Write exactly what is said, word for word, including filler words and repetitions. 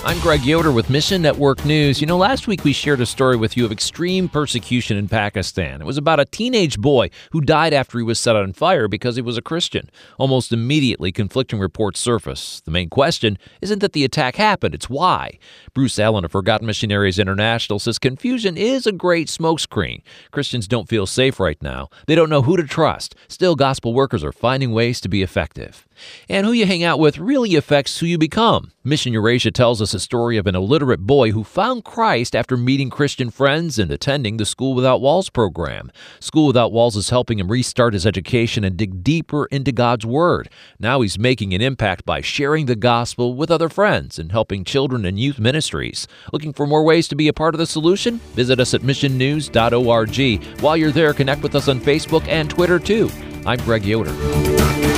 I'm Greg Yoder with Mission Network News. You know, last week we shared a story with you of extreme persecution in Pakistan. It was about a teenage boy who died after he was set on fire because he was a Christian. Almost immediately, conflicting reports surfaced. The main question isn't that the attack happened, it's why. Bruce Allen of Forgotten Missionaries International says confusion is a great smokescreen. Christians don't feel safe right now. They don't know who to trust. Still, gospel workers are finding ways to be effective. And who you hang out with really affects who you become. Mission Eurasia tells us a story of an illiterate boy who found Christ after meeting Christian friends and attending the School Without Walls program. School Without Walls is helping him restart his education and dig deeper into God's Word. Now he's making an impact by sharing the gospel with other friends and helping children and youth ministries. Looking for more ways to be a part of the solution? Visit us at mission news dot org. While you're there, connect with us on Facebook and Twitter too. I'm Greg Yoder.